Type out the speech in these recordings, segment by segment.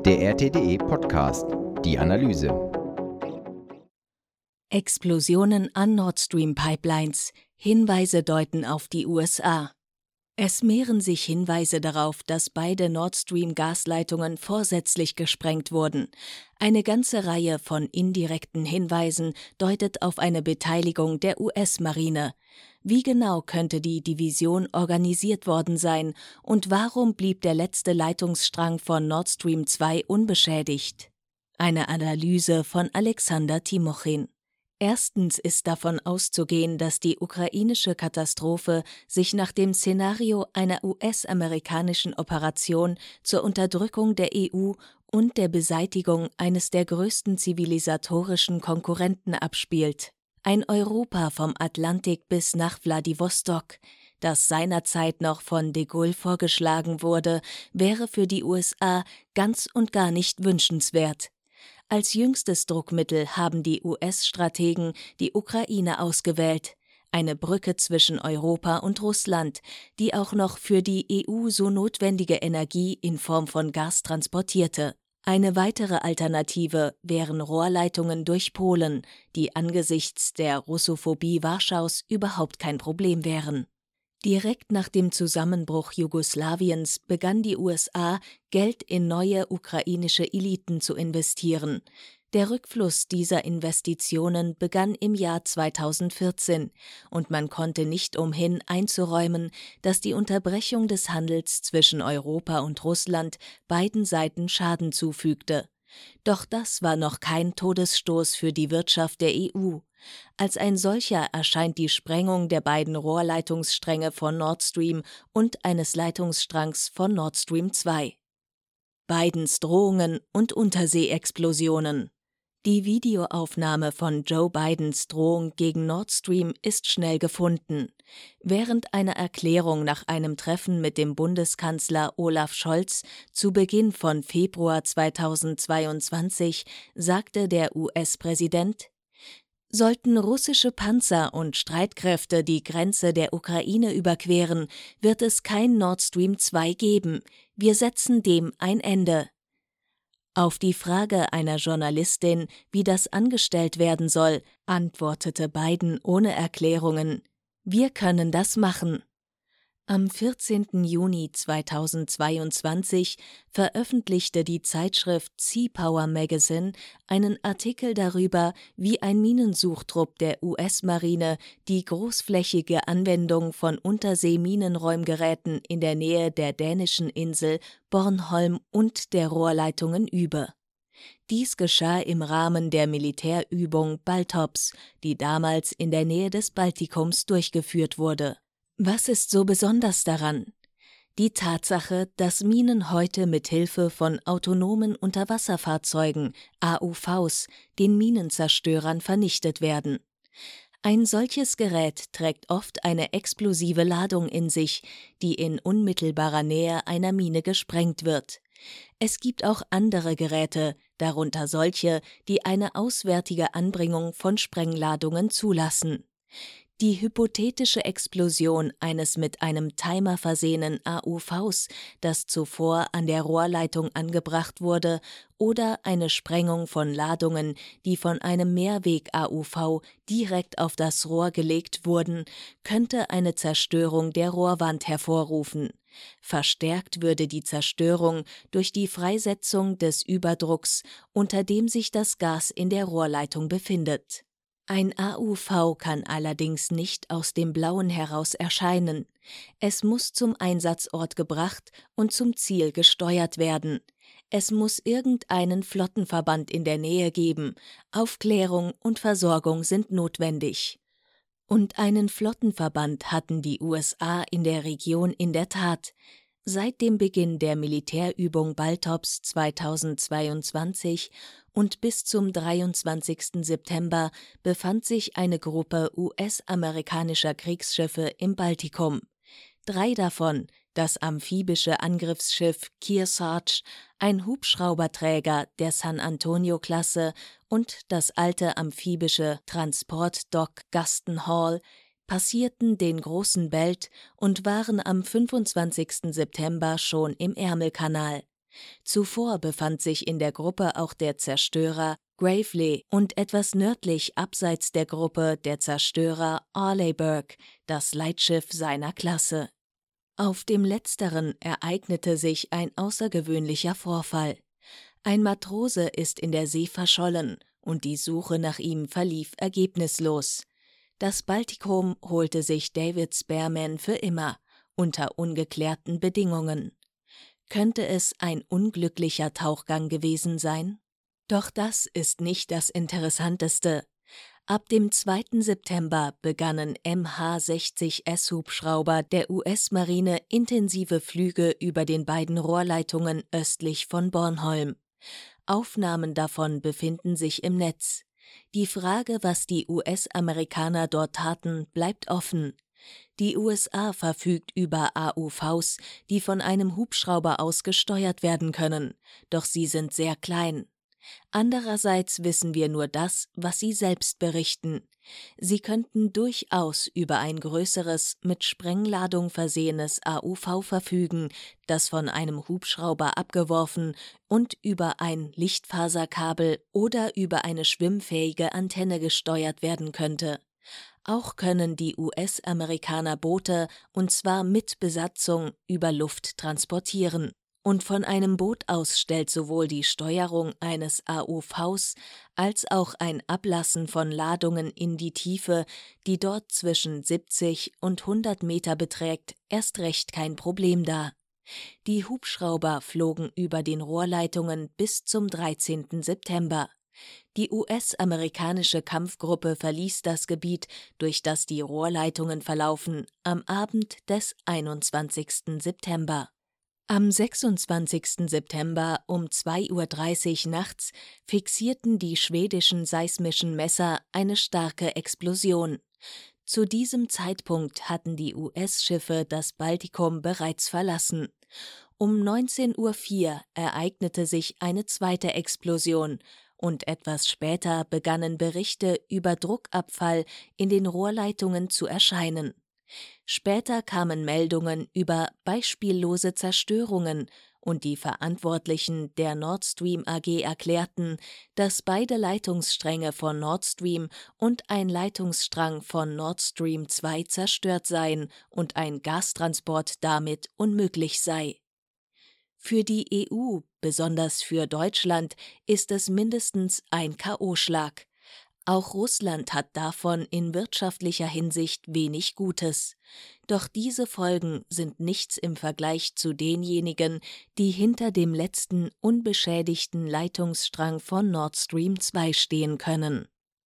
Der RTDE-Podcast, die Analyse. Explosionen an Nord Stream Pipelines. Hinweise deuten auf die USA. Es mehren sich Hinweise darauf, dass beide Nord Stream Gasleitungen vorsätzlich gesprengt wurden. Eine ganze Reihe von indirekten Hinweisen deutet auf eine Beteiligung der US-Marine. Wie genau könnte die Division organisiert worden sein und warum blieb der letzte Leitungsstrang von Nord Stream 2 unbeschädigt? Eine Analyse von Alexander Timochin. Erstens ist davon auszugehen, dass die ukrainische Katastrophe sich nach dem Szenario einer US-amerikanischen Operation zur Unterdrückung der EU und der Beseitigung eines der größten zivilisatorischen Konkurrenten abspielt. Ein Europa vom Atlantik bis nach Wladiwostok, das seinerzeit noch von de Gaulle vorgeschlagen wurde, wäre für die USA ganz und gar nicht wünschenswert. Als jüngstes Druckmittel haben die US-Strategen die Ukraine ausgewählt, eine Brücke zwischen Europa und Russland, die auch noch für die EU so notwendige Energie in Form von Gas transportierte. Eine weitere Alternative wären Rohrleitungen durch Polen, die angesichts der Russophobie Warschaus überhaupt kein Problem wären. Direkt nach dem Zusammenbruch Jugoslawiens begann die USA, Geld in neue ukrainische Eliten zu investieren. Der Rückfluss dieser Investitionen begann im Jahr 2014 und man konnte nicht umhin einzuräumen, dass die Unterbrechung des Handels zwischen Europa und Russland beiden Seiten Schaden zufügte. Doch das war noch kein Todesstoß für die Wirtschaft der EU. Als ein solcher erscheint die Sprengung der beiden Rohrleitungsstränge von Nord Stream und eines Leitungsstrangs von Nord Stream 2. Bidens Drohungen und Unterseeexplosionen. Die Videoaufnahme von Joe Bidens Drohung gegen Nord Stream ist schnell gefunden. Während einer Erklärung nach einem Treffen mit dem Bundeskanzler Olaf Scholz zu Beginn von Februar 2022 sagte der US-Präsident: Sollten russische Panzer und Streitkräfte die Grenze der Ukraine überqueren, wird es kein Nord Stream 2 geben. Wir setzen dem ein Ende. Auf die Frage einer Journalistin, wie das angestellt werden soll, antwortete Biden ohne Erklärungen: Wir können das machen. Am 14. Juni 2022 veröffentlichte die Zeitschrift Sea Power Magazine einen Artikel darüber, wie ein Minensuchtrupp der US-Marine die großflächige Anwendung von Unterseeminenräumgeräten in der Nähe der dänischen Insel Bornholm und der Rohrleitungen übe. Dies geschah im Rahmen der Militärübung Baltops, die damals in der Nähe des Baltikums durchgeführt wurde. Was ist so besonders daran? Die Tatsache, dass Minen heute mit Hilfe von autonomen Unterwasserfahrzeugen, AUVs, den Minenzerstörern vernichtet werden. Ein solches Gerät trägt oft eine explosive Ladung in sich, die in unmittelbarer Nähe einer Mine gesprengt wird. Es gibt auch andere Geräte, darunter solche, die eine auswärtige Anbringung von Sprengladungen zulassen. Die hypothetische Explosion eines mit einem Timer versehenen AUVs, das zuvor an der Rohrleitung angebracht wurde, oder eine Sprengung von Ladungen, die von einem Mehrweg-AUV direkt auf das Rohr gelegt wurden, könnte eine Zerstörung der Rohrwand hervorrufen. Verstärkt würde die Zerstörung durch die Freisetzung des Überdrucks, unter dem sich das Gas in der Rohrleitung befindet. Ein AUV kann allerdings nicht aus dem Blauen heraus erscheinen. Es muss zum Einsatzort gebracht und zum Ziel gesteuert werden. Es muss irgendeinen Flottenverband in der Nähe geben. Aufklärung und Versorgung sind notwendig. Und einen Flottenverband hatten die USA in der Region in der Tat. Seit dem Beginn der Militärübung Baltops 2022 und bis zum 23. September befand sich eine Gruppe US-amerikanischer Kriegsschiffe im Baltikum. 3 davon, das amphibische Angriffsschiff Kearsarge, ein Hubschrauberträger der San Antonio-Klasse und das alte amphibische Transportdock Gaston Hall, passierten den Großen Belt und waren am 25. September schon im Ärmelkanal. Zuvor befand sich in der Gruppe auch der Zerstörer Gravely und etwas nördlich abseits der Gruppe der Zerstörer Arleigh Burke, das Leitschiff seiner Klasse. Auf dem letzteren ereignete sich ein außergewöhnlicher Vorfall. Ein Matrose ist in der See verschollen und die Suche nach ihm verlief ergebnislos. Das Baltikum holte sich David Spearman für immer, unter ungeklärten Bedingungen. Könnte es ein unglücklicher Tauchgang gewesen sein? Doch das ist nicht das Interessanteste. Ab dem 2. September begannen MH-60S-Hubschrauber der US-Marine intensive Flüge über den beiden Rohrleitungen östlich von Bornholm. Aufnahmen davon befinden sich im Netz. Die Frage, was die US-Amerikaner dort taten, bleibt offen. Die USA verfügt über AUVs, die von einem Hubschrauber aus gesteuert werden können, doch sie sind sehr klein. Andererseits wissen wir nur das, was sie selbst berichten. Sie könnten durchaus über ein größeres, mit Sprengladung versehenes AUV verfügen, das von einem Hubschrauber abgeworfen und über ein Lichtfaserkabel oder über eine schwimmfähige Antenne gesteuert werden könnte. Auch können die US-Amerikaner Boote, und zwar mit Besatzung, über Luft transportieren. Und von einem Boot aus stellt sowohl die Steuerung eines AUVs als auch ein Ablassen von Ladungen in die Tiefe, die dort zwischen 70 und 100 Meter beträgt, erst recht kein Problem dar. Die Hubschrauber flogen über den Rohrleitungen bis zum 13. September. Die US-amerikanische Kampfgruppe verließ das Gebiet, durch das die Rohrleitungen verlaufen, am Abend des 21. September. Am 26. September um 2:30 Uhr nachts fixierten die schwedischen seismischen Messer eine starke Explosion. Zu diesem Zeitpunkt hatten die US-Schiffe das Baltikum bereits verlassen. Um 19:04 Uhr ereignete sich eine zweite Explosion und etwas später begannen Berichte über Druckabfall in den Rohrleitungen zu erscheinen. Später kamen Meldungen über beispiellose Zerstörungen und die Verantwortlichen der Nord Stream AG erklärten, dass beide Leitungsstränge von Nord Stream und ein Leitungsstrang von Nord Stream 2 zerstört seien und ein Gastransport damit unmöglich sei. Für die EU, besonders für Deutschland, ist es mindestens ein K.O.-Schlag. Auch Russland hat davon in wirtschaftlicher Hinsicht wenig Gutes. Doch diese Folgen sind nichts im Vergleich zu denjenigen, die hinter dem letzten unbeschädigten Leitungsstrang von Nord Stream 2 stehen können.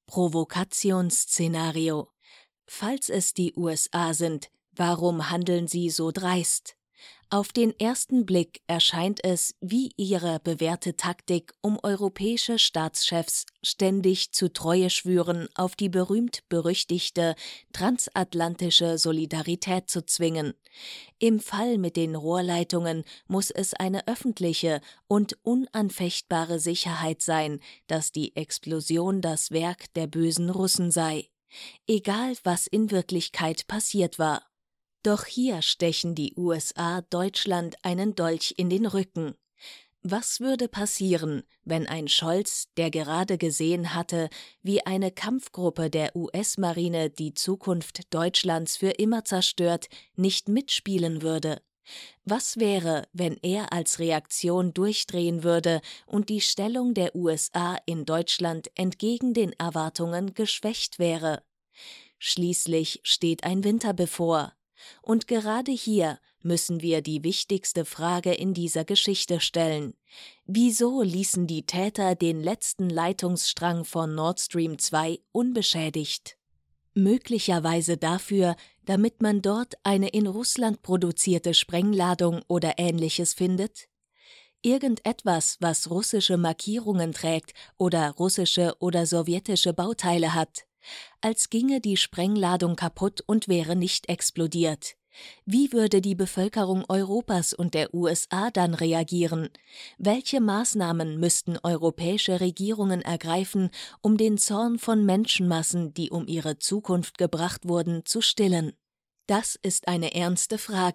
Provokationsszenario: Falls es die USA sind, warum handeln sie so dreist? Auf den ersten Blick erscheint es wie ihre bewährte Taktik, um europäische Staatschefs ständig zu Treue schwüren auf die berühmt-berüchtigte transatlantische Solidarität zu zwingen. Im Fall mit den Rohrleitungen muss es eine öffentliche und unanfechtbare Sicherheit sein, dass die Explosion das Werk der bösen Russen sei. Egal, was in Wirklichkeit passiert war. Doch hier stechen die USA Deutschland einen Dolch in den Rücken. Was würde passieren, wenn ein Scholz, der gerade gesehen hatte, wie eine Kampfgruppe der US-Marine die Zukunft Deutschlands für immer zerstört, nicht mitspielen würde? Was wäre, wenn er als Reaktion durchdrehen würde und die Stellung der USA in Deutschland entgegen den Erwartungen geschwächt wäre? Schließlich steht ein Winter bevor. Und gerade hier müssen wir die wichtigste Frage in dieser Geschichte stellen. Wieso ließen die Täter den letzten Leitungsstrang von Nord Stream 2 unbeschädigt? Möglicherweise dafür, damit man dort eine in Russland produzierte Sprengladung oder Ähnliches findet? Irgendetwas, was russische Markierungen trägt oder russische oder sowjetische Bauteile hat. Als ginge die Sprengladung kaputt und wäre nicht explodiert. Wie würde die Bevölkerung Europas und der USA dann reagieren? Welche Maßnahmen müssten europäische Regierungen ergreifen, um den Zorn von Menschenmassen, die um ihre Zukunft gebracht wurden, zu stillen? Das ist eine ernste Frage.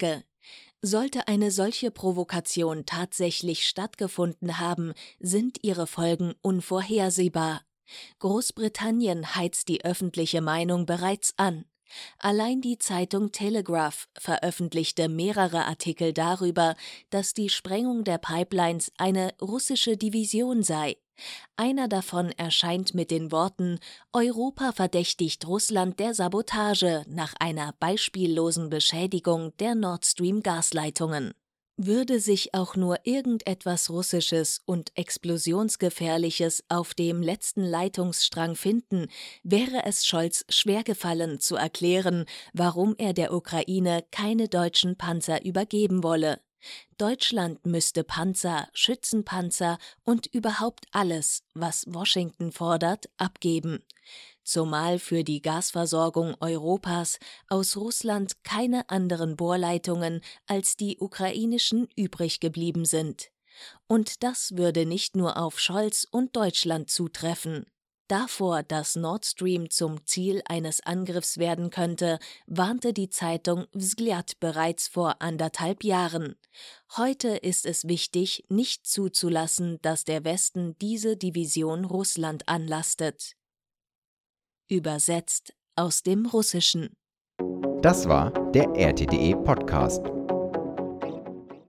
Sollte eine solche Provokation tatsächlich stattgefunden haben, sind ihre Folgen unvorhersehbar. Großbritannien heizt die öffentliche Meinung bereits an. Allein die Zeitung Telegraph veröffentlichte mehrere Artikel darüber, dass die Sprengung der Pipelines eine russische Division sei. Einer davon erscheint mit den Worten: Europa verdächtigt Russland der Sabotage nach einer beispiellosen Beschädigung der Nord Stream Gasleitungen. Würde sich auch nur irgendetwas Russisches und Explosionsgefährliches auf dem letzten Leitungsstrang finden, wäre es Scholz schwergefallen zu erklären, warum er der Ukraine keine deutschen Panzer übergeben wolle. Deutschland müsste Panzer, Schützenpanzer und überhaupt alles, was Washington fordert, abgeben. Zumal für die Gasversorgung Europas aus Russland keine anderen Bohrleitungen als die ukrainischen übrig geblieben sind. Und das würde nicht nur auf Scholz und Deutschland zutreffen. Davor, dass Nord Stream zum Ziel eines Angriffs werden könnte, warnte die Zeitung Vzгляд bereits vor 1,5 Jahren. Heute ist es wichtig, nicht zuzulassen, dass der Westen diese Division Russland anlastet. Übersetzt aus dem Russischen. Das war der RTDE Podcast.